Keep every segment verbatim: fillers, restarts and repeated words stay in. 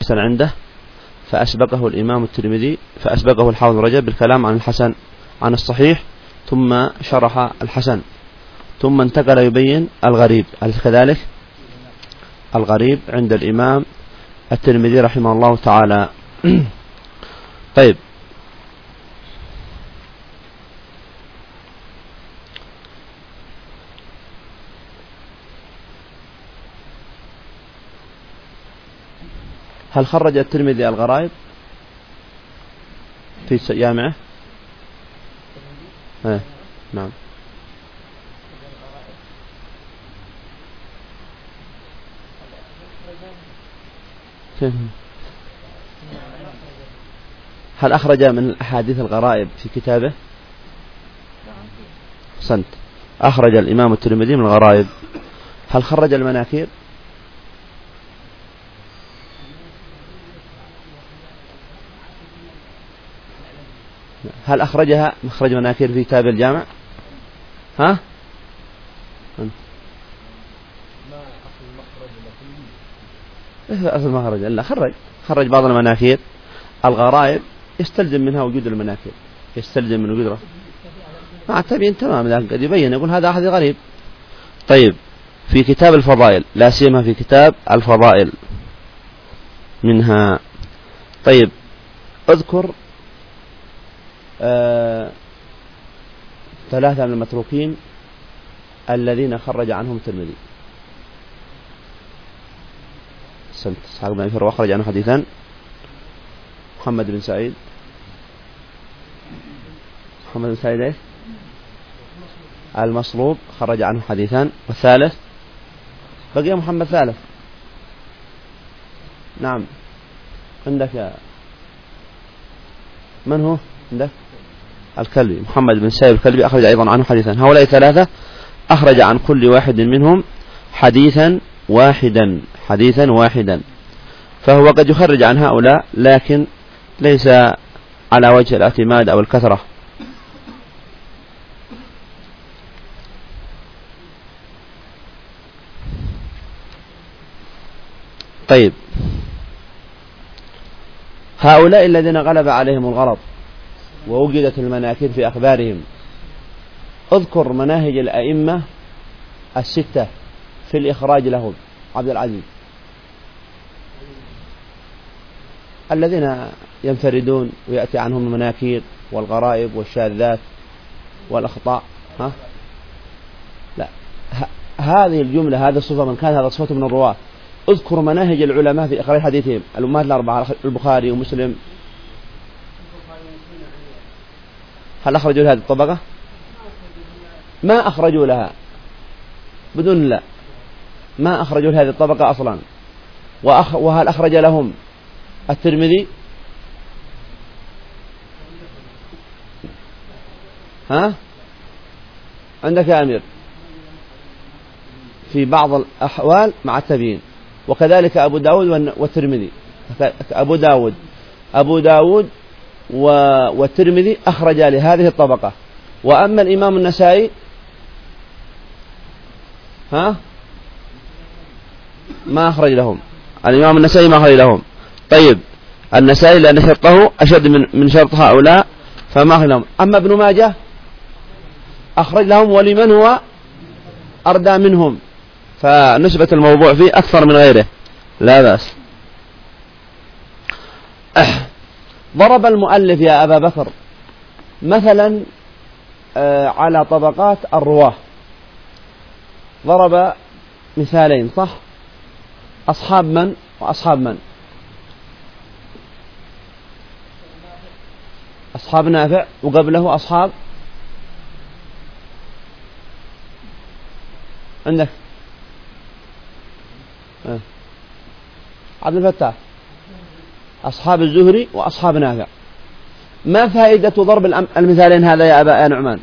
الحسن عنده، فأسبقه الإمام الترمذي فأسبقه الحافظ رجب بالكلام عن الحسن عن الصحيح، ثم شرح الحسن، ثم انتقل يبين الغريب. أليس كذلك؟ الغريب عند الإمام الترمذي رحمه الله تعالى. طيب، هل خرج الترمذي الغرائب في جامعه؟ اه نعم. هل أخرج من الأحاديث الغرائب في كتابه؟ أحسنت، أخرج الإمام الترمذي من الغرائب. هل خرج المناكير؟ هل أخرجها مخرج مناكير في كتاب الجامع؟ ها؟ أصل مخرج لا خرج خرج بعض المناكير. الغرائب يستلزم منها وجود المناكير، يستلزم من وجودها مع التبيين تمام، لكن قد يبين يقول هذا أحد غريب. طيب، في كتاب الفضائل، لا سيما في كتاب الفضائل منها. طيب، اذكر آه ثلاثة من المتروكين الذين خرج عنهم الترمذي. سنت إسحاق بن أبي وخرج عنه حديثا. محمد بن سعيد محمد بن سعيد إيه؟ المصلوب خرج عنه حديثا. والثالث بقي محمد ثالث. نعم، عندك يا من هو عندك؟ الكلبي، محمد بن سعيد الكلبي أخرج أيضا عنه حديثا. هؤلاء ثلاثة أخرج عن كل واحد منهم حديثا واحدا حديثا واحدا فهو قد يخرج عن هؤلاء، لكن ليس على وجه الاعتماد أو الكثرة. طيب، هؤلاء الذين غلب عليهم الغلط ووجدت المناكير في أخبارهم، اذكر مناهج الأئمة الستة في الإخراج لهم. عبد العزيز، الذين ينفردون ويأتي عنهم المناكير والغرائب والشاذات والأخطاء. ها؟ لا، ه- هذه الجملة، هذا الصفة، من كان هذا صفته من الرواة، اذكر مناهج العلماء في إخراج حديثهم. الأمهات الأربعة، البخاري ومسلم، هل أخرجوا لهذه الطبقة؟ ما أخرجوا لها بدون لا ما أخرجوا لهذه الطبقة أصلا. وأخ... وهل أخرج لهم الترمذي؟ ها؟ عندك يا أمير في بعض الأحوال مع التبيين، وكذلك أبو داود والترمذي. أبو داود أبو داود والترمذي أخرج لهذه الطبقة. وأما الإمام النسائي ها ما أخرج لهم. الإمام النسائي ما أخرج لهم. طيب، النسائي لأن شرطه أشد من من شرط هؤلاء فما أخرج لهم. أما ابن ماجه أخرج لهم، ولمن هو أردى منهم، فنسبة الموضوع فيه أكثر من غيره، لا بأس. ضرب المؤلف يا أبا بكر مثلا على طبقات الرواة، ضرب مثالين صح؟ أصحاب من وأصحاب من؟ أصحاب نافع، وقبله أصحاب عندك أه. عبد الفتاح، أصحاب الزهري وأصحاب نافع. ما فائدة ضرب المثالين هذا يا أبا نعمان؟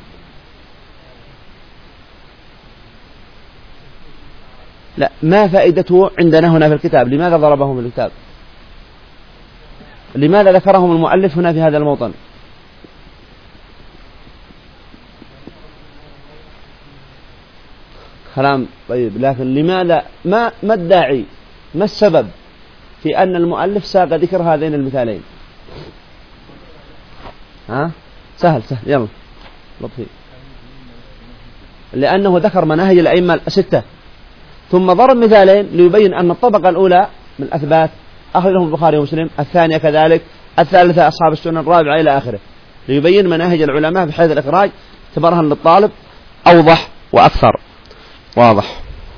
لا، ما فائدته عندنا هنا في الكتاب؟ لماذا ضربهم في الكتاب؟ لماذا ذكرهم المؤلف هنا في هذا الموطن؟ كلام طيب، لكن لماذا؟ ما ما الداعي؟ ما السبب في أن المؤلف ساق ذكر هذين المثالين. ها سهل سهل يلا لطفي. لأنه ذكر مناهج الأئمة الستة ثم ضرب مثالين ليبين أن الطبقة الأولى من الأثبات أخرجهم البخاري ومسلم، الثانية كذلك، الثالثة أصحاب السنن، الرابعة إلى آخره، ليبين مناهج العلماء بحيث الإخراج تبرهن للطالب أوضح وأكثر واضح.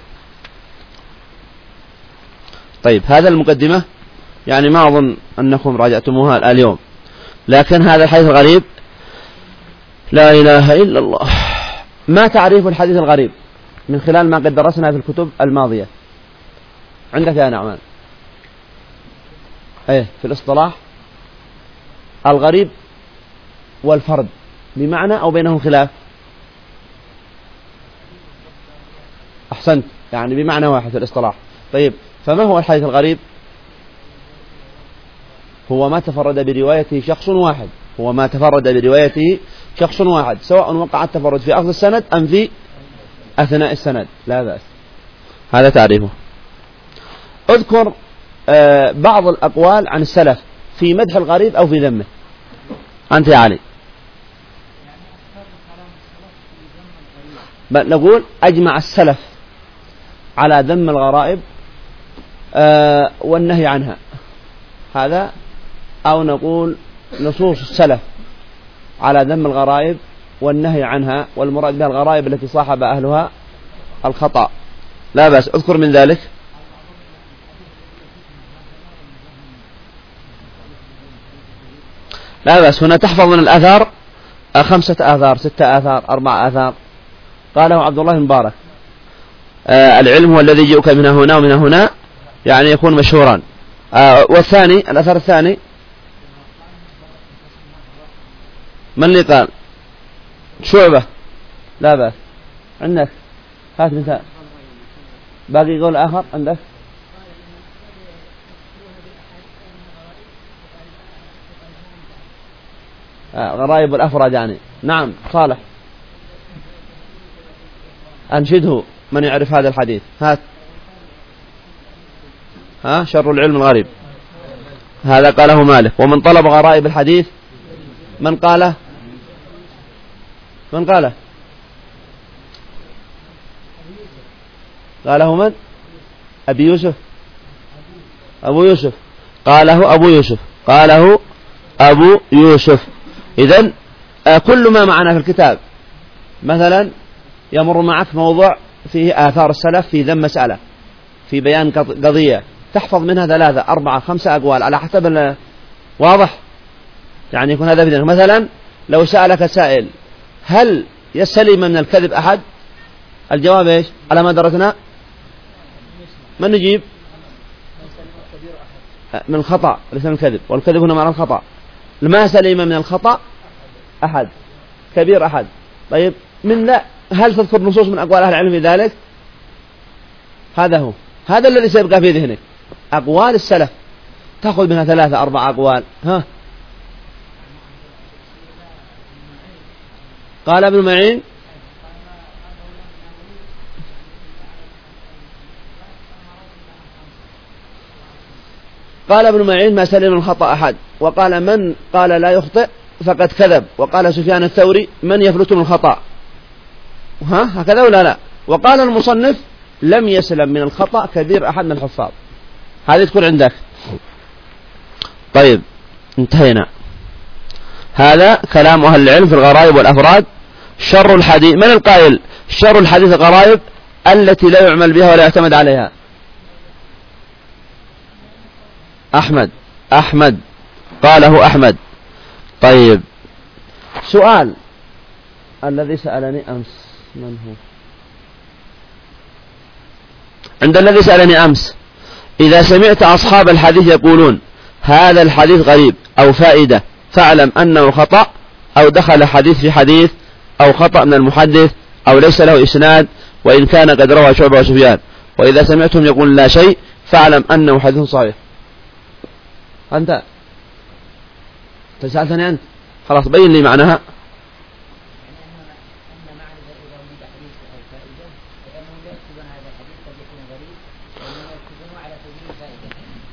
طيب هذا المقدمة يعني ما أظن أنكم راجعتموها اليوم، لكن هذا الحديث الغريب لا إله إلا الله. ما تعريف الحديث الغريب من خلال ما قد درسنا في الكتب الماضية؟ عندك يا نعمان؟ ايه في الاصطلاح الغريب والفرد بمعنى أو بينهم خلاف؟ أحسنت، يعني بمعنى واحد في الاصطلاح. طيب فما هو الحديث الغريب؟ هو ما تفرد بروايته شخص واحد، هو ما تفرد بروايته شخص واحد، سواء وقع التفرد في أخذ السند أم في أثناء السند لا بأس. هذا تعريفه. اذكر آه بعض الأقوال عن السلف في مدح الغريب أو في ذمه. أنت يا علي. بل نقول أجمع السلف على ذم الغرائب آه والنهي عنها، هذا، أو نقول نصوص السلف على ذم الغرائب والنهي عنها، والمراد بها الغرائب التي صاحب أهلها الخطأ لا بأس. اذكر من ذلك. لا بأس. هنا تحفظ من الآثار خمسة آثار، ستة آثار، أربعة آثار. قاله عبد الله المبارك آه العلم هو الذي يجيئك من هنا ومن هنا، يعني يكون مشهورا. آه والثاني الأثر الثاني من اللي قال؟ شعبة. لا بأس. عندك هات مثال. باقي قول آخر عندك؟ آه غرائب الأفراد يعني. نعم صالح أنشده من يعرف هذا الحديث. هات. ها شر العلم الغريب، هذا قاله مالك. ومن طلب غرائب الحديث من قاله؟ من قاله؟ قاله من؟ أبي يوسف. أبو يوسف قاله أبو يوسف قاله أبو يوسف. إذن آه كل ما معنا في الكتاب مثلا يمر معك موضوع فيه آثار السلف في ذم مسألة، في بيان قضية، تحفظ منها ثلاثة أربعة خمسة أقوال على حسب واضح، يعني يكون هذا بدنك. مثلا لو سألك سائل هل يسلم من الكذب أحد؟ الجواب إيش على ما درسنا؟ من نجيب؟ من الخطأ ليس من الكذب، والكذب هنا معنى الخطأ. ما سلم من الخطأ أحد، كبير أحد. طيب من ذا هل تذكر نصوص من أقوال أهل العلم في ذلك؟ هذا هو، هذا الذي سيبقى في ذهنك، أقوال السلف تأخذ منها ثلاثة أربع أقوال. ها قال ابن معين قال ابن معين ما سلم من الخطأ أحد، وقال من قال لا يخطئ فقد كذب، وقال سفيان الثوري من يفلت من الخطأ. ها هكذا ولا لا؟ وقال المصنف لم يسلم من الخطأ كبير أحد من الحفاظ. هذه تكون عندك. طيب انتهينا. هذا كلام أهل العلم في الغرائب والأفراد. شر الحديث، من القائل شر الحديث الغرائب التي لا يعمل بها ولا يعتمد عليها؟ أحمد. أحمد قاله أحمد. طيب سؤال الذي سألني أمس من هو؟ عند الذي سألني أمس إذا سمعت أصحاب الحديث يقولون هذا الحديث غريب أو فائدة فاعلم أنه خطأ، أو دخل حديث في حديث، أو خطأ من المحدث، أو ليس له إسناد وإن كان قد روى شعبة وسفيان. وإذا سمعتهم يقول لا شيء فاعلم أنه حديث صحيح. أنت تسألتني أنت، خلاص بين لي معناها.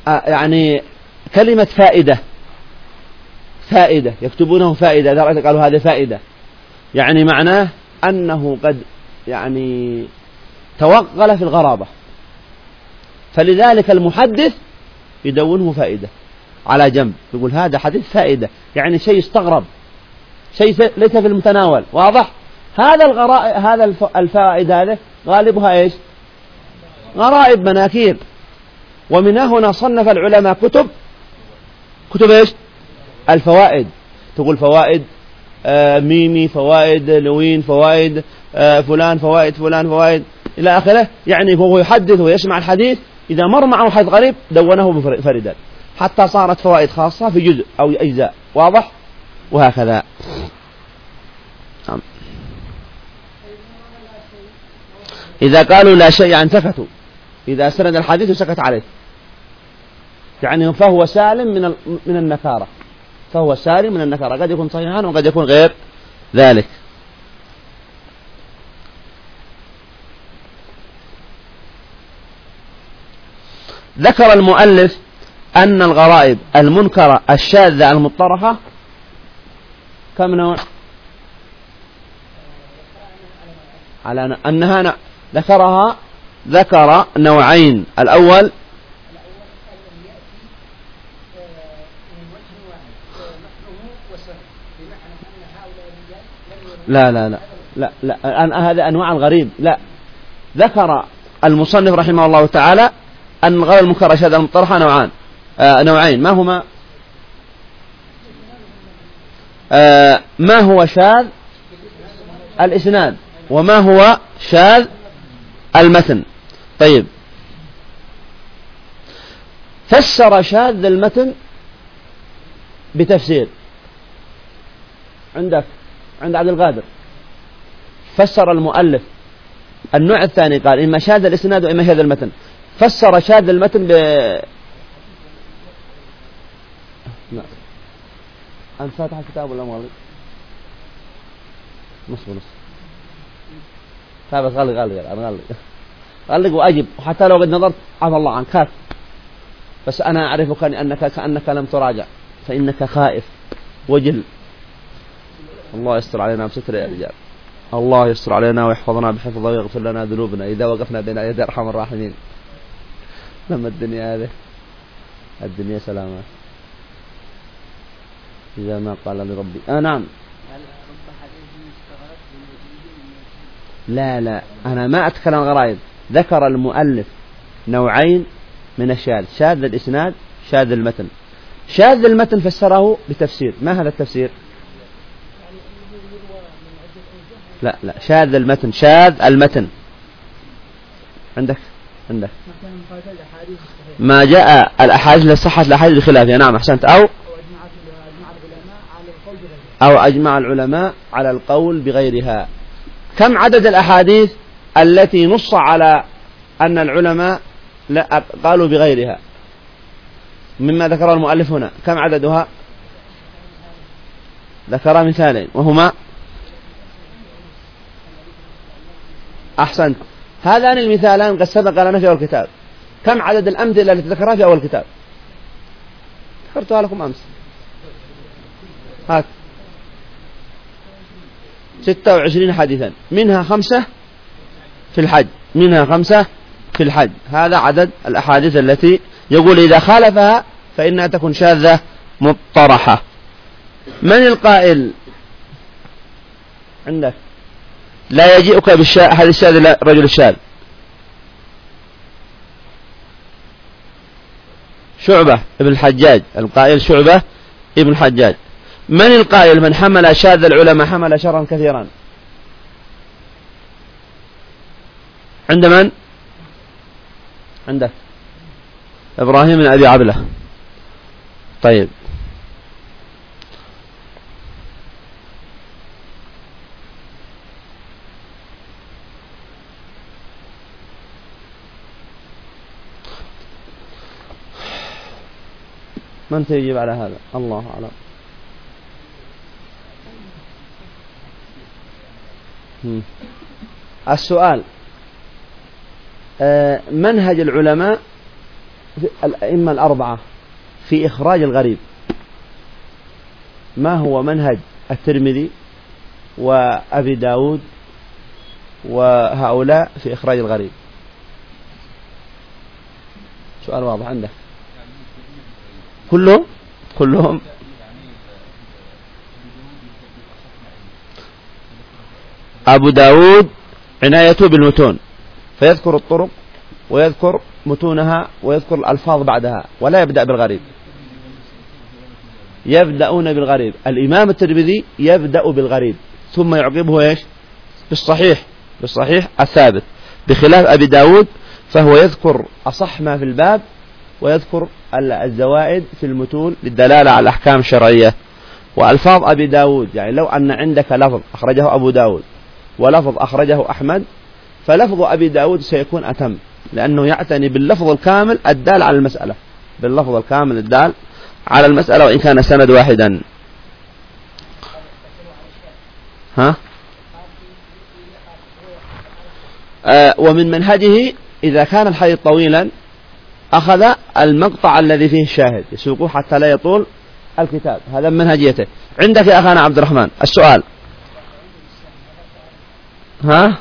يعني كلمة فائدة، فائدة يكتبونه فائدة، إذا رأيت قالوا هذه فائدة، يعني معناه أنه قد يعني توغل في الغرابة، فلذلك المحدث يدونه فائدة على جنب، يقول هذا حديث فائدة، يعني شيء استغرب، شيء ليس في المتناول، واضح؟ هذا الغرائب، هذا الفائد هذا غالبها ايش؟ غرائب مناكير. ومن هنا صنف العلماء كتب كتب ايش؟ الفوائد، تقول فوائد آه ميمي، فوائد لوين، فوائد آه فلان، فوائد فلان، فوائد إلى آخره، يعني هو يحدث ويسمع الحديث، إذا مر معه حديث غريب دونه بفردا، حتى صارت فوائد خاصة في جزء أو أجزاء، واضح؟ وهكذا. إذا قالوا لا شيء يعني سكتوا، إذا سند الحديث وسكت عليه، يعني فهو سالم من من النكارة، فهو سالم من النكارة، قد يكون صحيحا وقد يكون غير ذلك. ذكر المؤلف أن الغرائب المنكرة الشاذة المطرحة كم نوع؟ على أنها ذكرها ذكر نوعين. الأول لا لا لا لا لا هذا أنواع الغريب، لا، ذكر المصنف رحمه الله تعالى أن الغرائب المنكرة الشاذة المطرحة نوعان، آه نوعين، ما هما؟ آه ما هو شاذ الإسناد، وما هو شاذ المتن. طيب، فسر شاذ المتن بتفسير عندك عند عبد القادر، فسر المؤلف النوع الثاني، قال إما شاذ الإسناد وإما شاذ المتن. فسر شاذ المتن ب لا أنت فاتح الكتاب ولا مغلق؟ نص ونص. ثابت غلق غلق غلق غلق وأجب، وحتى لو قد نظرت عفى الله عنك كاف، بس أنا أعرفك أنك كأنك لم تراجع، فإنك خائف وجل. الله يستر علينا بستر يا رجال، الله يستر علينا ويحفظنا بحفظه ويغفر لنا ذنوبنا إذا وقفنا بين يدي أرحم الراحمين. لما الدنيا هذه الدنيا سلامات إذا ما قال لربي آه نعم. لا لا أنا ما أتكلم عن غرائب، ذكر المؤلف نوعين من الشاذ، شاذ الإسناد، شاذ المتن. شاذ المتن فسره بتفسير، ما هذا التفسير؟ لا لا شاذ المتن، شاذ المتن عندك عندك ما جاء الأحاديث لصحة الأحاديث بخلافها، نعم أحسنت، أو أو أجمع العلماء على القول بغيرها. كم عدد الأحاديث التي نص على أن العلماء لا قالوا بغيرها مما ذكره المؤلف هنا؟ كم عددها؟ ذكر مثالين وهما أحسنت، هذان المثالان قد سبق لنا في أول الكتاب. كم عدد الأمثلة التي ذكرها في أول الكتاب؟ ذكرتها لكم أمس، هات ستة وعشرين حديثا، منها خمسة في الحج، منها خمسة في الحج. هذا عدد الأحاديث التي يقول إذا خالفها فإنها تكون شاذة مطرحة. من القائل عندك لا يجيئك بالشاذ هذا الشاذ الرجل الشاذ؟ شعبة ابن الحجاج، القائل شعبة ابن الحجاج. من القائل من حمل شاذ العلماء حمل شرا كثيرا؟ عند من؟ عندك إبراهيم بن أبي عبلة. طيب، من سيجيب على هذا؟ الله أعلم. السؤال منهج العلماء الأئمة الأربعة في إخراج الغريب، ما هو منهج الترمذي وأبي داود وهؤلاء في إخراج الغريب؟ سؤال واضح عندك. كلهم كلهم أبو داود عنايته بالمتون، فيذكر الطرق ويذكر متونها ويذكر الألفاظ بعدها، ولا يبدأ بالغريب. يبدأون بالغريب. الإمام الترمذي يبدأ بالغريب ثم يعقبه إيش؟ بالصحيح، بالصحيح الثابت، بخلاف أبي داود فهو يذكر أصح ما في الباب ويذكر الزوائد في المتون للدلالة على الأحكام الشرعية. وألفاظ أبي داود، يعني لو أن عندك لفظ أخرجه أبو داود ولفظ أخرجه أحمد، فلفظ أبي داود سيكون أتم، لأنه يعتني باللفظ الكامل الدال على المسألة، باللفظ الكامل الدال على المسألة وإن كان سند واحدا. ها؟ آه ومن منهجه إذا كان الحديث طويلا أخذ المقطع الذي فيه الشاهد يسوقه حتى لا يطول الكتاب، هذا من منهجيته. عندك يا أخانا عبد الرحمن السؤال. ها؟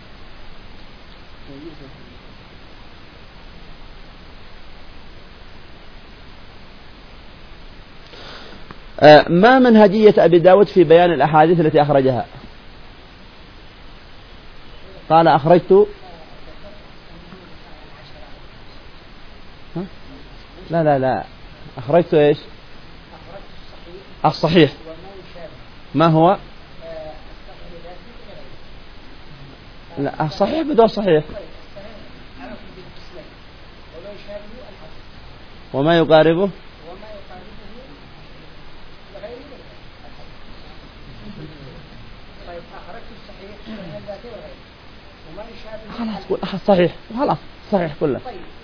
آه ما منهجية أبي داود في بيان الأحاديث التي أخرجها؟ قال أخرجت ها؟ لا لا لا أخرجت إيش؟ الصحيح. ما هو؟ لا الصحيح بدون صحيح. وما يقاربه خلاص قول صحيح، خلاص صحيح كله.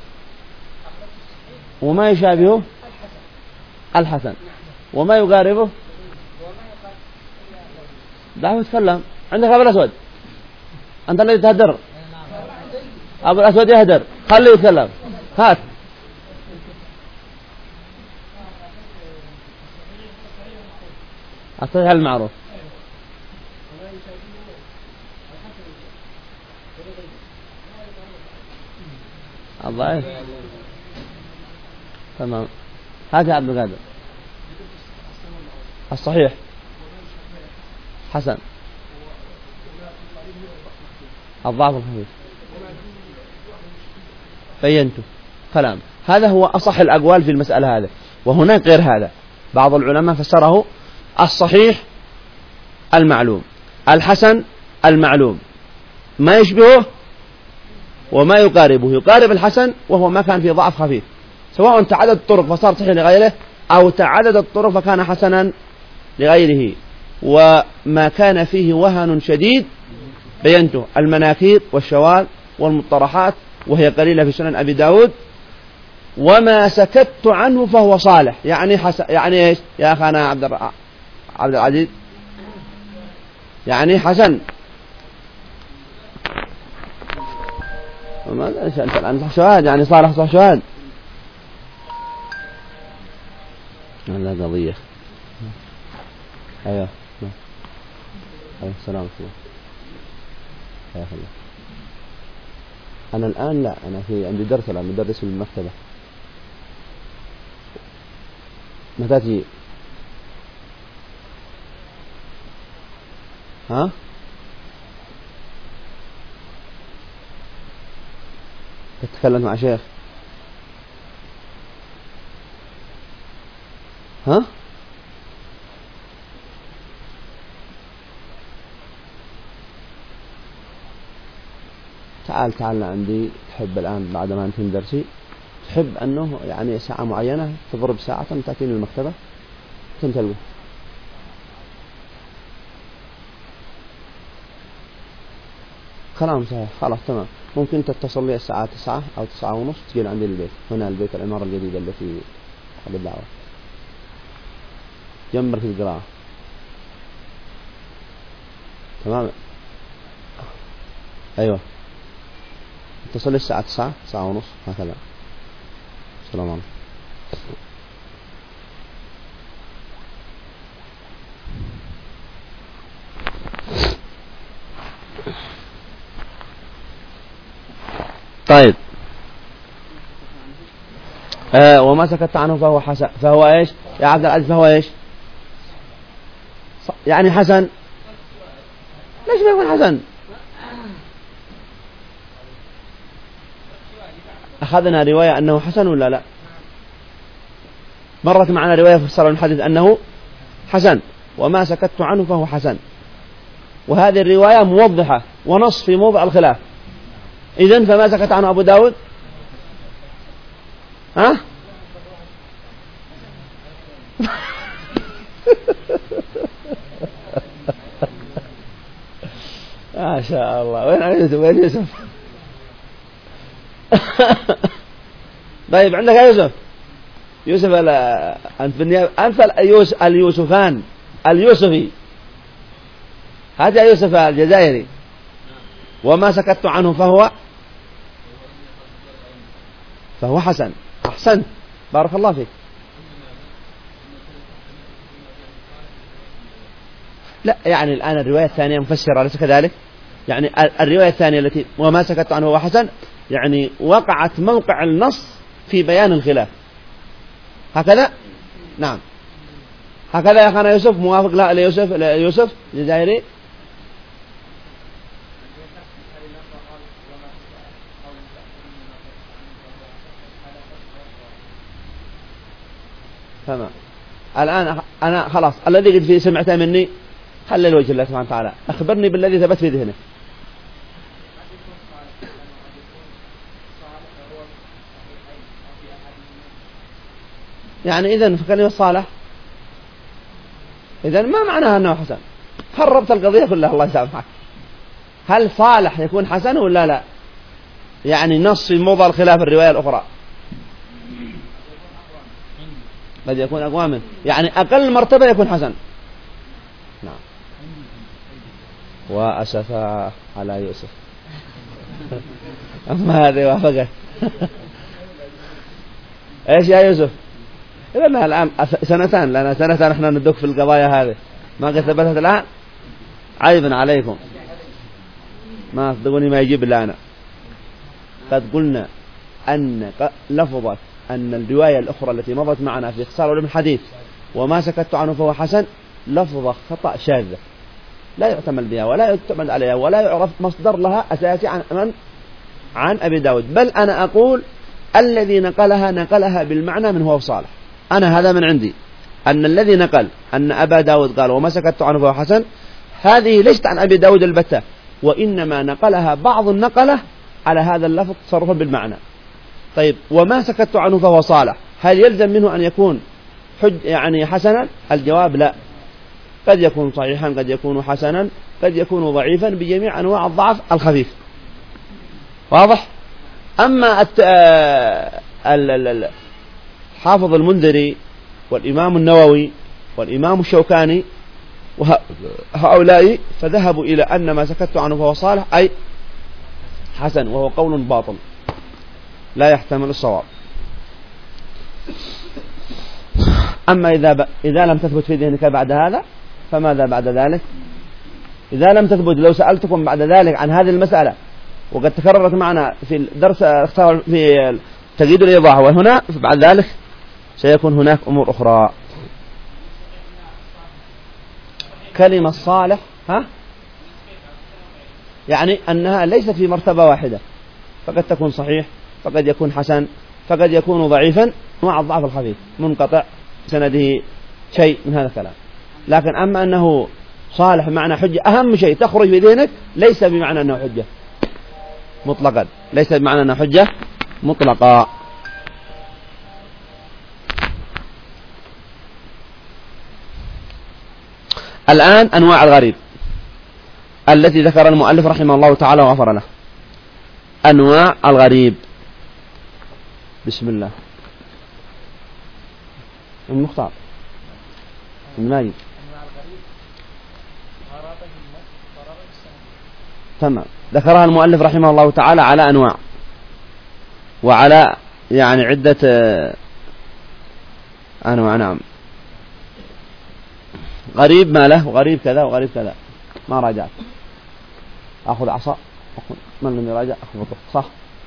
وما يشابهه الحسن، وما يقاربه. دعوه يتكلم. عندك أبو الأسود، أنت الذي تهدر. أبو الأسود يهدر، خليه يتكلم. هات. الصحيح المعروف. الضعيف. تمام. هات يا عبد القادر. الصحيح حسن. الضعف الخفيف بينته. كلام. هذا هو أصح الأقوال في المسألة هذا. وهناك غير هذا، بعض العلماء فسره الصحيح المعلوم، الحسن المعلوم، ما يشبهه وما يقاربه. يقارب الحسن وهو ما كان فيه ضعف خفيف، سواء تعدد الطرق فصار صحيح لغيره أو تعدد الطرق فكان حسنا لغيره. وما كان فيه وهن شديد بينته، المناكير والشواذ والمطرحات وهي قليلة في سنن أبي داود. وما سكت عنه فهو صالح، يعني حسن. يعني ايش يا أخانا عبد عبد العزيز؟ يعني حسن. ما ايش انت الآن؟ صح شواهد، يعني صالح صح شواهد. لا قضية. ايوه ايوه السلام عليكم. يا الله. أنا الآن لا، أنا في عندي درس الآن، مدرس في المكتبة. متى تجي؟ ها؟ تتكلم مع شيخ؟ ها؟ تعال تعال عندي. تحب الآن بعد ما أنتهي درسي، تحب أنه يعني ساعة معينة تضرب ساعة تأتيني المكتبة تنتلقى. كلام صحيح. خلاص تمام. ممكن تتصل لي الساعة تسعة أو تسعة ونص تجي عندي البيت، هنا البيت العمارة الجديدة التي على الدعوة جنب مركز القراءة. تمام. أيوة اتصل لي الساعة تسعة تسعة ونص هكذا. السلام عليكم. طيب آه وما سكت عنه فهو حسن، فهو ايش يا عبد العزيز؟ فهو ايش يعني حسن؟ ليش ما يكون حسن؟ أخذنا رواية أنه حسن ولا لا؟ مرت معنا رواية في الصلاة الحديث أنه حسن، وما سكت عنه فهو حسن، وهذه الرواية موضحة ونص في موضع الخلاف. إذن فما سكت عنه أبو داود ها؟ ما شاء الله. وين يوسف؟ وين يوسف؟ طيب عندك يا يوسف؟ يوسف أنت أنت اليوسف اليوسفان اليوسفي، هذا يوسف الجزائري. وما سكت عنه فهو فهو حسن. أحسنت، بارك الله فيك. لا يعني الآن الرواية الثانية مفسرة، أليس كذلك؟ يعني الرواية الثانية التي وما سكت عنه فهو حسن يعني وقعت موقع النص في بيان الخلاف، هكذا؟ نعم هكذا يا أخانا يوسف، موافق لا ليوسف ليوسف الجزائري؟ تمام. الآن أنا خلاص الذي قد فيه سمعته مني خلي الوجه الله سبحانه وتعالى، أخبرني بالذي ثبت في ذهنك. يعني إذن في كلمة صالح إذن ما معناها أنه حسن؟ خربت القضية كلها الله يسامحك. هل صالح يكون حسن ولا لا؟ يعني نص في موضع الخلاف الرواية الأخرى قد يكون أقوى منه، يعني أقل مرتبة يكون حسن. نعم. وأسفا على يوسف. أما هذه وافقت. إيش يا يوسف؟ إذن الآن سنتان لنا سنتان إحنا ندق في القضايا هذه ما قد ثبتت الآن. عيبا عليكم، ما تصدقوني ما يجيب إلا أنا. قد قلنا أن لفظة أن الرواية الأخرى التي مضت معنا في اختصار علوم الحديث وما سكت عنه فهو حسن لفظة خطأ شاذة لا يعتمد بها ولا يعتمد عليها ولا يعرف مصدر لها أساسي عن من عن أبي داود، بل أنا أقول الذي نقلها نقلها بالمعنى من هو صالح. أنا هذا من عندي أن الذي نقل أن أبا داود قال وما سكت عنه فهو حسن، هذه ليست عن أبي داود البتة، وإنما نقلها بعض النقلة على هذا اللفظ تصرفا بالمعنى. طيب وما سكت عنه فهو صالح، هل يلزم منه أن يكون حج يعني حسنا؟ الجواب لا، قد يكون صحيحا قد يكون حسنا قد يكون ضعيفا بجميع أنواع الضعف الخفيف. واضح؟ أما الحافظ المنذري والإمام النووي والإمام الشوكاني وهؤلاء فذهبوا إلى أن ما سكت عنه فهو صالح أي حسن، وهو قول باطل لا يحتمل الصواب. أما إذا, ب... إذا لم تثبت في ذهنك بعد هذا فماذا بعد ذلك؟ إذا لم تثبت، لو سألتكم بعد ذلك عن هذه المسألة وقد تكررت معنا في الدرس في تقييد الإيضاح وهنا، بعد ذلك سيكون هناك أمور أخرى. كلمة صالح ها يعني أنها ليست في مرتبة واحدة، فقد تكون صحيح فقد يكون حسن فقد يكون ضعيفا مع الضعف الخفيف منقطع سنده شيء من هذا الكلام. لكن أما أنه صالح معنى حجة، أهم شيء تخرج في ذهنك ليس بمعنى أنه حجة مطلقا، ليس بمعنى أنه حجة مطلقا. الآن أنواع الغريب التي ذكر المؤلف رحمه الله تعالى وغفر له. أنواع الغريب، بسم الله. المختار الماجد تمام، ذكرها المؤلف رحمه الله تعالى على أنواع وعلى يعني عدة أنواع. نعم. غريب ما له وغريب كذا وغريب كذا. ما راجعت. أخذ عصا. أخذ من لم يراجع أخذ بطه. صح.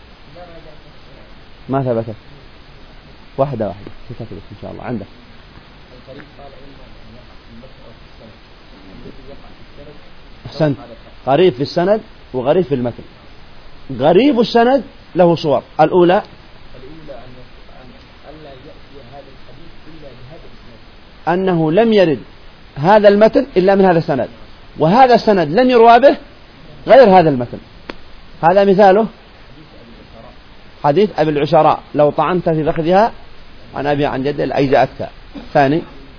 ما ثبتت. واحدة واحدة تثبت إن شاء الله. عندك. أحسنت. غريب في السند وغريب في المتن. غريب السند له صور. الأولى أنه لم يرد هذا المتن إلا من هذا السند، وهذا السند لم يروى به غير هذا المتن. هذا مثاله حديث أبي العشراء لو طعنت في فخذها عن أبي عن جد أجزأتك. ثاني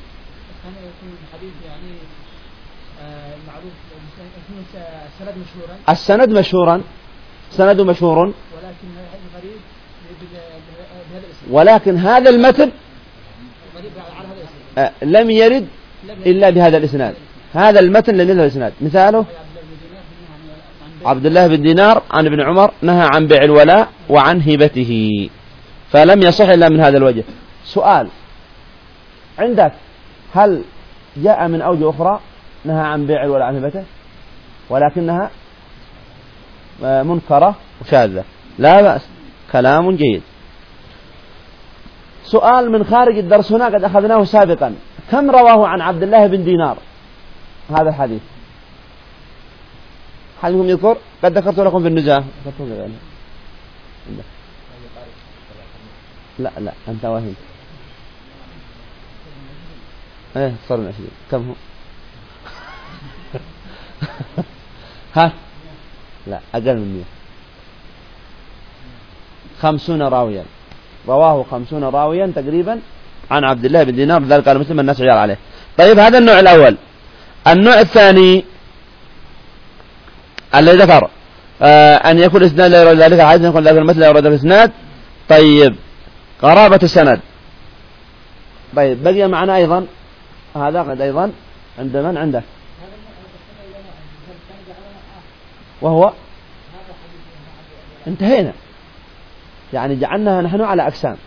السند مشهورا، سند مشهور، ولكن هذا المتن لم يرد إلا بهذا الإسناد. هذا المتن لم يرد بهذا الإسناد. مثاله عبد الله بن دينار عن ابن عمر نهى عن بيع الولاء وعن هبته، فلم يصح إلا من هذا الوجه. سؤال عندك، هل جاء من أوجه أخرى نهى عن بيع الولاء عن هبته ولكنها منكرة وشاذة؟ لا بأس، كلام جيد. سؤال من خارج الدرس هنا قد أخذناه سابقا، كم رواه عن عبد الله بن دينار هذا الحديث؟ حديثهم يذكر؟ قد ذكرت لكم في النزاهة. لا لا أنت واهم. ايه صار من عشرين. كم هو؟ ها لا أقل من مئة. خمسون راويا، رواه خمسون راويا تقريبا عن عبد الله بن دينار، لذلك قال مسلم الناس عيال عليه. طيب هذا النوع الأول. النوع الثاني الذي ذكر آه أن يكون الإسناد لا يرد ذلك الحديث، يكون ذلك المثل لا يرد الإسناد. طيب قرابة السند. طيب بقي معنا أيضا هذا قد أيضا عند من عنده، وهو انتهينا، يعني جعلنا نحن على أقسام.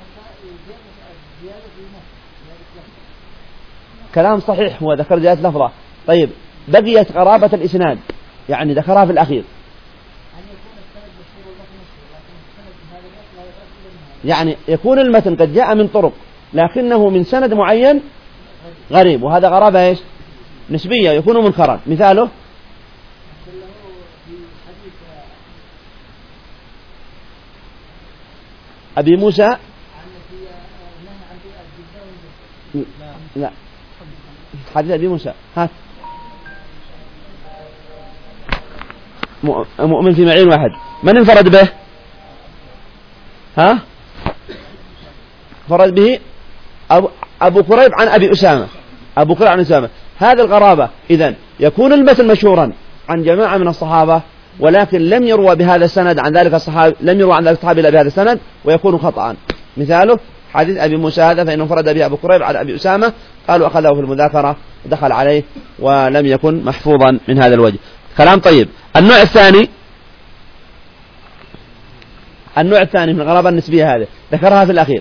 كلام صحيح، هو ذكر زيادة لفظة. طيب بقيت قرابة الإسناد، يعني ذكرها في الأخير، يعني يكون المتن قد جاء من طرق لكنه من سند معين غريب، وهذا غرابة ايش؟ نسبية، يكون منكرا. مثاله أبي موسى. لا حديث أبي موسى. هات مؤمن في معين واحد، من انفرد به؟ ها فرد به أبو, أبو كريب عن أبي أسامة. أبو كريب عن أسامة. هذه الغرابة. إذن يكون المثل مشهورا عن جماعة من الصحابة، ولكن لم يروى بهذا السند عن ذلك الصحابي، لم يروى عن ذلك الصحابي إلا بهذا السند، ويكون خطأ. مثاله حديث أبي موسى هذا، فإنه انفرد به أبو كريب عن أبي أسامة، قالوا أخذه في المذاكرة دخل عليه ولم يكن محفوظا من هذا الوجه. كلام طيب. النوع الثاني، النوع الثاني من الغرابة النسبية هذه ذكرها في الأخير.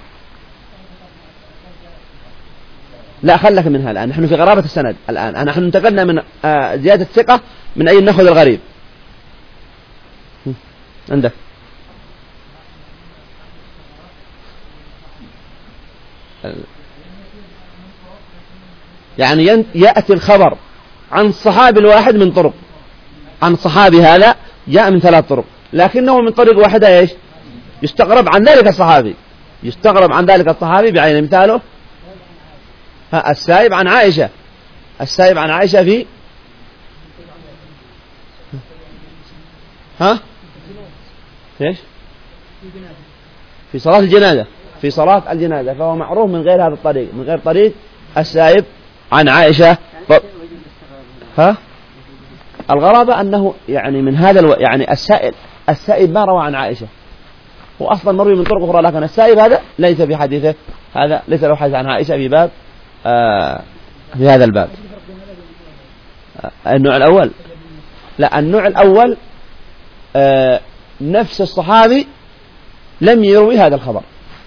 لا خلك منها الآن، نحن في غرابة السند الآن. نحن انتقلنا من زيادة الثقة من أي نأخذ الغريب. عندك يعني يأتي الخبر عن الصحابي الواحد من طرق، عن صحابي هذا جاء من ثلاث طرق، لكنه من طريق واحدة ايش؟ يستغرب عن ذلك الصحابي، يستغرب عن ذلك الصحابي بعين. مثاله ها السائب عن عائشة. السائب عن عائشة في ها ايش؟ في صلاة الجنازة، في صلاة الجنازة، فهو معروف من غير هذا الطريق، من غير طريق السائب عن عائشة. ف... ها الغرابة أنه يعني من هذا الو... يعني السائب السائب ما روى عن عائشة، هو أصلا مروي من طرق أخرى، لكن السائب هذا ليس في حديثه، هذا ليس له حديث عن عائشة في باب آه في هذا الباب. آه النوع الأول، لا النوع الأول آه نفس الصحابي لم يروي هذا الخبر،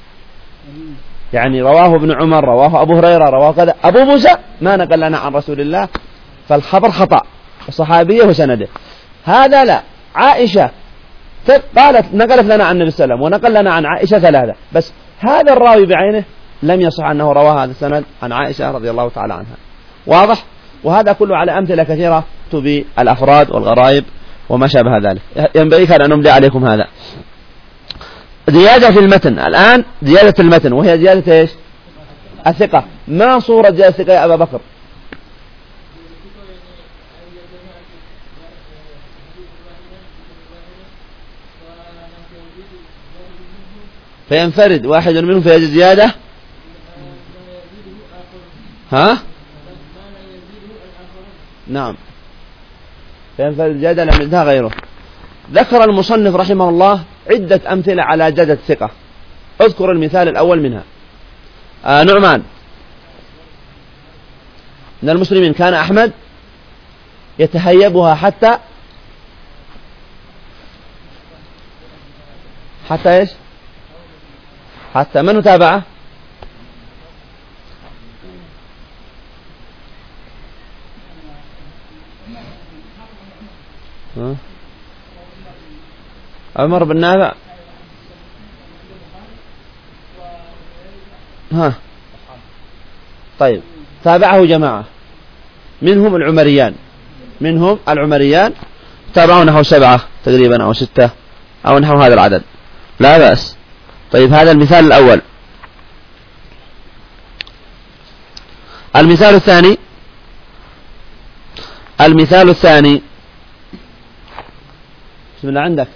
يعني رواه ابن عمر، رواه أبو هريرة، رواه كذا، أبو موسى ما نقل لنا عن رسول الله، فالخبر خطأ الصحابية وسنده. هذا لا، عائشة قالت نقلت لنا عن النبي صلى الله عليه وسلم ونقل لنا عن عائشة ثلاثة، بس هذا الراوي بعينه لم يصح أنه رواه هذا السند عن عائشة رضي الله تعالى عنها. واضح؟ وهذا كله على أمثلة كثيرة تبي الأفراد والغرائب وما شابه ذلك. ينبغي كان أن نملي عليكم هذا. زيادة في المتن الآن، زيادة المتن وهي زيادة إيش؟ الثقة. ما صورة زيادة الثقة يا أبا بكر؟ فينفرد واحد منهم فيزيد زيادة، ها؟ نعم، فينفرد زيادة لم يزدها غيره. ذكر المصنف رحمه الله عدة أمثلة على زيادة الثقة. اذكر المثال الأول منها. آه نعمان من المسلمين كان أحمد يتهيبها حتى حتى إيش؟ حتى من تابعه؟ عمر بن نافع. ها طيب، تابعه جماعة منهم العمريان، منهم العمريان تابعوا نحو سبعة تقريبا أو ستة أو نحو هذا العدد، لا بأس. طيب هذا المثال الأول. المثال الثاني، المثال الثاني بسم الله عندك.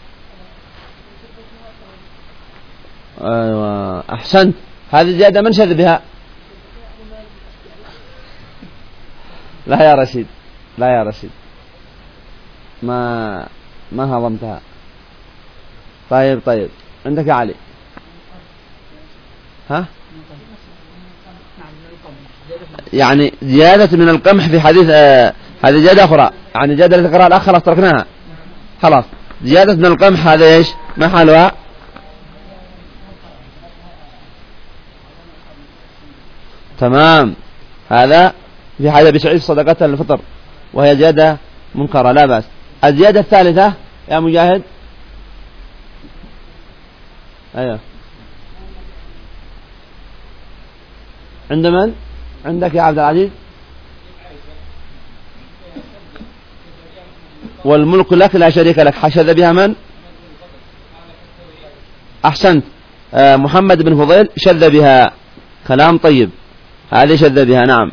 أيوة أحسنت، هذه زيادة من شذ بها؟ لا يا رشيد، لا يا رشيد، ما ما هضمتها. طيب طيب عندك يا علي. ها يعني زيادة من القمح في حديث آه هذه زيادة أخرى، يعني زيادة اللي ذكرها الأخ خلاص تركناها خلاص. زيادة من القمح هذا إيش ما حالها؟ تمام، هذا في حاجة بسعيد صدقة الفطر وهي زيادة منكرة لا بأس. الزيادة الثالثة يا مجاهد. أيوة عند من؟ عندك يا عبد العزيز. والملك لك لا شريك لك، حشد بها من؟ أحسنت، آه محمد بن فضيل شذ بها، كلام طيب، هذه شذ بها. نعم.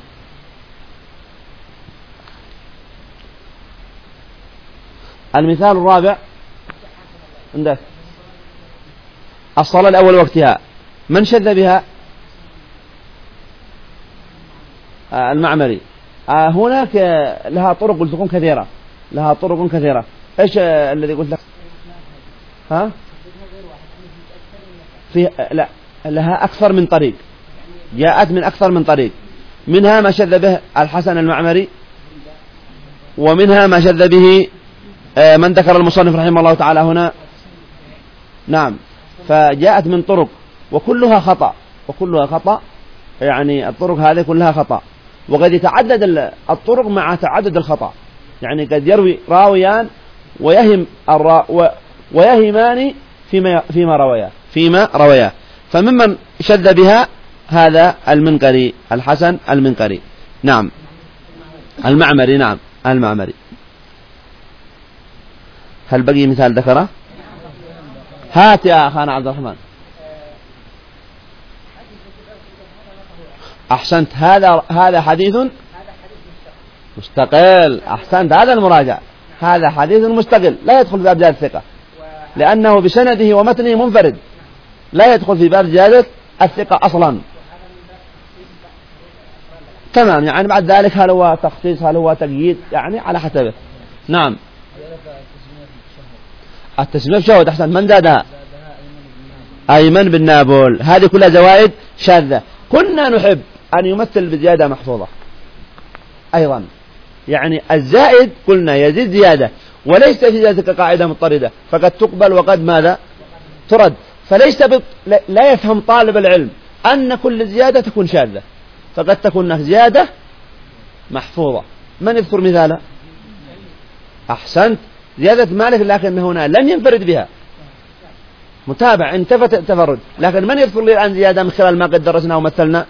المثال الرابع عندك الصلاة الأول وقتها، من شذ بها؟ آه المعمري. آه هناك لها طرق قلت لكم كثيرة، لها طرق كثيرة. إيش آه الذي قلت لك؟ ها؟ في لا لها أكثر من طريق، جاءت من أكثر من طريق، منها ما شذ به الحسن المعمري، ومنها ما شذ به آه من ذكر المصنف رحمه الله تعالى هنا. نعم، فجاءت من طرق وكلها خطأ، وكلها خطأ، يعني الطرق هذه كلها خطأ، وقد يتعدد الطرق مع تعدد الخطأ، يعني قد يروي راويان ويهم الرا ويهمان فيما فيما رويا فيما رويا فممن شذ بها هذا المنقري الحسن المنقري. نعم المعمري. نعم المعمري. هل بقي مثال ذكره؟ هات يا أخانا عبد الرحمن. أحسنت، هذا هذا حديث مستقل. أحسنت، هذا المراجع، هذا حديث مستقل لا يدخل في باب زيادة الثقة، لأنه بسنده ومتنه منفرد، لا يدخل في باب زيادة الثقة أصلا. تمام، يعني بعد ذلك هل هو تخصيص هل هو تقييد، يعني على حسبه. نعم التسمية بشهود. أحسن، من زادها؟ أيمن بن نابل. هذه كلها زوائد شاذة. كنا نحب أن يمثل بزيادة محفوظة أيضا، يعني الزائد قلنا يزيد زيادة، وليس في ذلك قاعدة مضطردة، فقد تقبل وقد ماذا ترد. فليس بط... لا يفهم طالب العلم أن كل زيادة تكون شاذة، فقد تكون زيادة محفوظة. من يذكر مثالا؟ أحسنت، زيادة مالك، لكن هنا لم ينفرد بها، متابع انتفت التفرد، لكن من يذكر لي الآن زيادة من خلال ما قد درسنا ومثلنا؟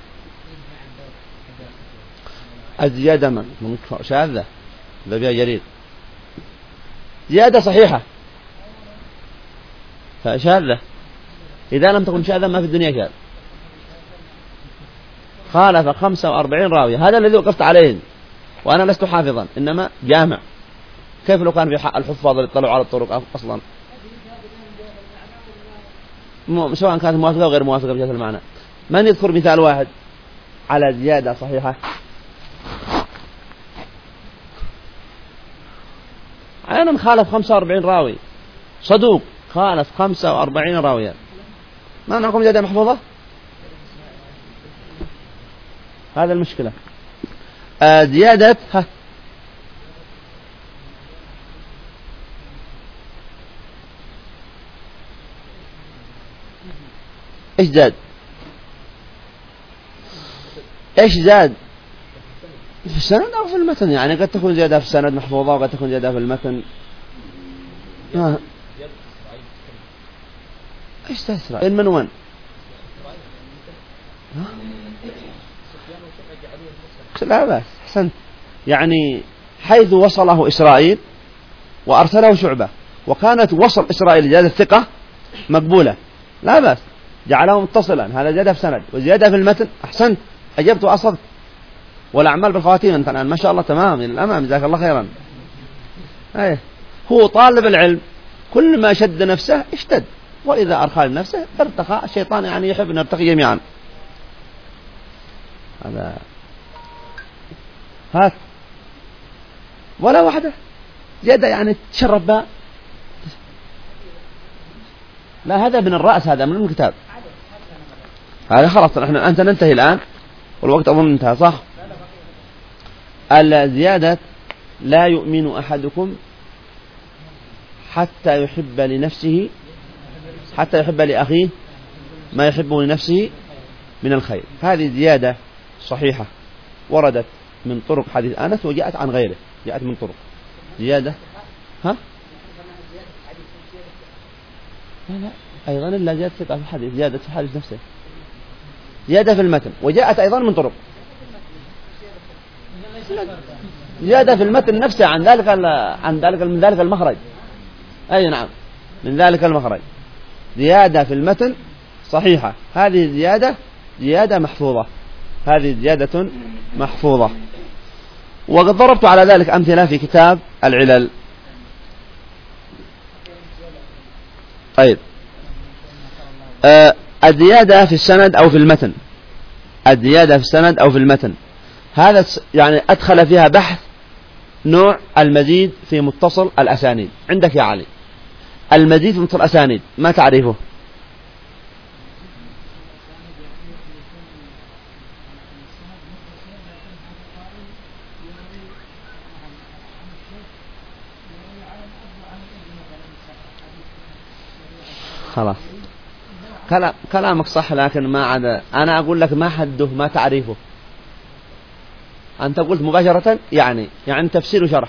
الزيادة من شاذة ذا بها جرير، زيادة صحيحة فشاذة، إذا لم تكن شاذة ما في الدنيا شاذ. خالف خمسة وأربعين راوية، هذا الذي وقفت عليه وأنا لست حافظا إنما جامع. كيف لو كان في حق الحفاظ اللي يطلعوا على الطرق أصلا، سواء كانت موافقة أو غير موافقة بجهة المعنى؟ من يذكر مثال واحد على زيادة صحيحة؟ أنا خالف خمسة وأربعين راوي، صدوق خالف خمسة وأربعين راويا، ما نقوم زيادة محفوظة؟ هذا المشكلة. آه زيادة ها إيش زاد؟ إيش زاد؟ في السند أو في المتن؟ يعني قد تكون زيادة في السند محفوظة وقد تكون زيادة في المتن. آه. إيش تسرع؟ من وين؟ لا بس أحسنت، يعني حيث وصله إسرائيل وأرسله شعبة، وكانت وصل إسرائيل زيادة ثقة مقبولة لا بس، جعله متصلا، هذا زيادة في سند وزيادة في المتن. أحسنت، أجبت وأصبت، والأعمال بالخواتيم أنت الآن ما شاء الله تمام إلى الأمام، جزاك الله خيرا. أيه. هو طالب العلم كل ما شد نفسه اشتد، وإذا أرخى لنفسه ارتخى. الشيطان يعني يحب أن نرتقي جميعا. هذا هات ولا واحدة زيادة يعني تشرب بها. لا هذا من الرأس، هذا من الكتاب، هذا خلاص. احنا أنت ننتهي الآن والوقت أظن انتهى صح؟ الزيادة لا يؤمن أحدكم حتى يحب لنفسه حتى يحب لأخيه ما يحبه لنفسه من الخير. هذه زيادة صحيحة وردت من طرق حديث أنس وجاءت عن غيره، جاءت من طرق زيادة. ها؟ لا لا أيضا إلا زيادة ثقة في الحديث، زيادة في الحديث نفسه، زيادة في المتن، وجاءت أيضا من طرق زيادة في المتن نفسه عن ذلك عن ذلك من ذلك المخرج. أي نعم من ذلك المخرج زيادة في المتن صحيحة. هذه زيادة زيادة محفوظة، هذه زيادة محفوظة. وقد ضربت على ذلك أمثلة في كتاب العلل. طيب آه الزيادة في السند أو في المتن، الزيادة في السند أو في المتن هذا يعني أدخل فيها بحث نوع المزيد في متصل الأسانيد. عندك يا علي المزيد في متصل الأسانيد ما تعرفه؟ خلاص كلام كلامك صح، لكن ما عدا أنا أقول لك ما حده ما تعريفه. أنت قلت مباشرة يعني يعني تفسير وشرح.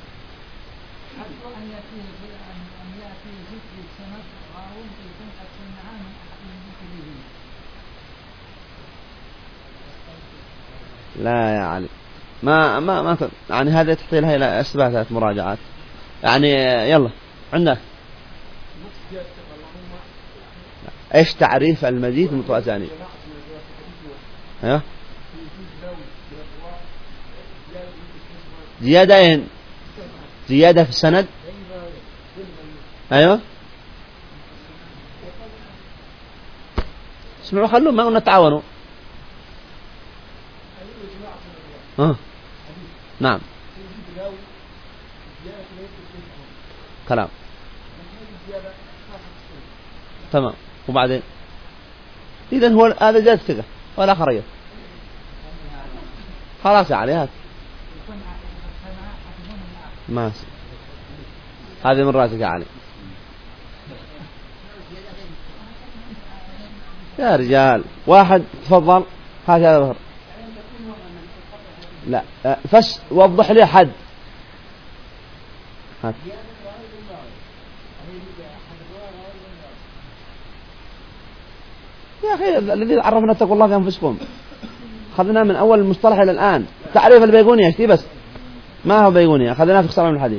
لا يا علي ما ما ما يعني هذا تحتاج لها إلى إثباتات مراجعات يعني. يلا عندك ايش تعريف المزيد من متصل الأسانيد؟ ايوه زيادة زيادة في السند. ايوه اسمعوا خلوهم ما قلنا تعاونوا. اه نعم كلام تمام. وبعدين إذن هو هذا زاد ثقة ولا خرجت خلاص عليها ما هذه من رأسك يا علي. يا رجال واحد تفضل هكذا ظهر. لا فش وضح لي حد. هات. يا أخي الذي عرفنا اتقوا الله في أنفسكم، أخذنا من أول المصطلح إلى الآن. تعريف البيغونية اشتي بس ما هو بيغونية، أخذناه في اختصار من الحديث.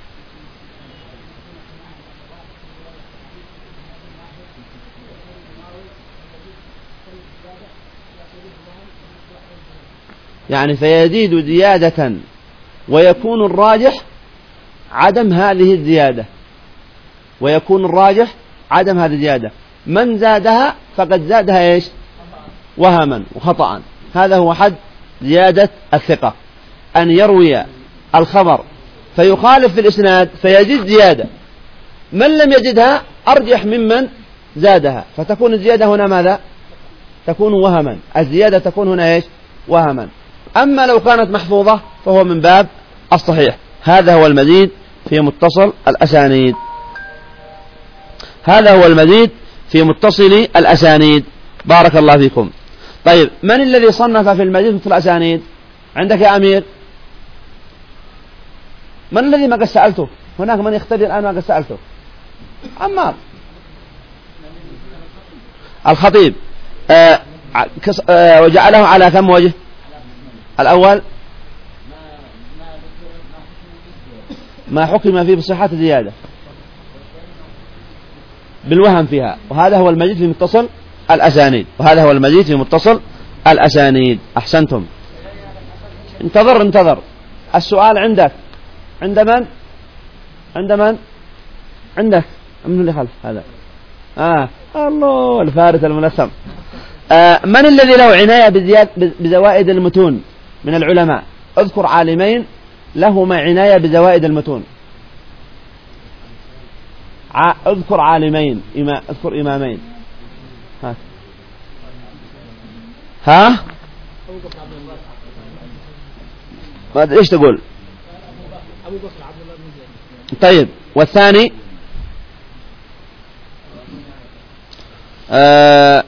يعني فيزيد زيادة ويكون الراجح عدم هذه الزيادة، ويكون الراجح عدم هذه الزيادة. من زادها فقد زادها إيش؟ وهما وخطأ. هذا هو حد زيادة الثقة، أن يروي الخبر فيخالف في الإسناد فيزيد زيادة، من لم يجدها أرجح ممن زادها، فتكون الزيادة هنا ماذا؟ تكون وهما. الزيادة تكون هنا إيش؟ وهما. أما لو كانت محفوظة فهو من باب الصحيح. هذا هو المزيد في متصل الأسانيد. هذا هو المزيد في متصل الأسانيد. بارك الله فيكم. طيب من الذي صنف في المزيد في الأسانيد؟ عندك يا أمير؟ من الذي ما قد سألته؟ هناك من يختبر الآن ما قد سألته. عمار الخطيب. آه آه وجعله على كم وجه؟ الأول ما حكم فيه بصحة زيادة بالوهم فيها، وهذا هو المزيد في متصل الأسانيد. وهذا هو المزيد في متصل الأسانيد. أحسنتم. انتظر انتظر. السؤال عندك عند من؟ عند من؟ عندك من اللي خلف هذا؟ آه الله الفارس الملثم. آه من الذي له عناية بزياد بزوائد المتون من العلماء؟ اذكر عالمين لهما عناية بزوائد المتون. ع... اذكر عالمين إما... اذكر إمامين. ها ها ما أدري إيش تقول. طيب والثاني آه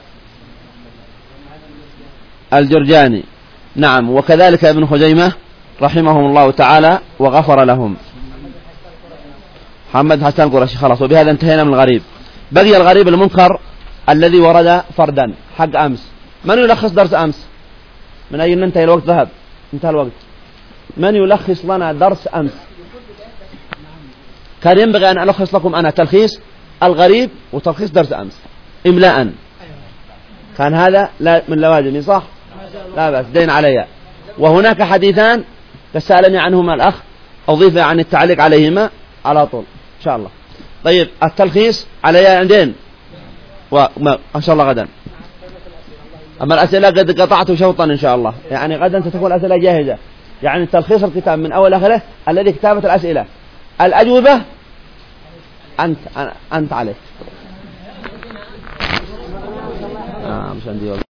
الجرجاني. نعم وكذلك ابن خزيمة رحمهم الله تعالى وغفر لهم. محمد حسن القرشي. خلاص وبهذا انتهينا من الغريب. بقي الغريب المنكر الذي ورد فردا حق أمس. من يلخص درس أمس؟ من أين ننتهي الوقت؟ ذهب انتهى الوقت. من يلخص لنا درس أمس؟ كان ينبغي أن ألخص لكم أنا تلخيص الغريب وتلخيص درس أمس إملاء. كان هذا لا من لوازمي صح؟ لا بأس دين علي. وهناك حديثان تسألني عنهما الأخ أضيف عن التعليق عليهما على طول إن شاء الله. طيب التلخيص علي عندين وما إن شاء الله غدا. أما الأسئلة قد قطعت شوطا إن شاء الله، يعني غدا ستكون الأسئلة جاهزة. يعني تلخيص الكتاب من أول آخره الذي كتابة الأسئلة، الأجوبة أنت أنت عليك. آه مش عندي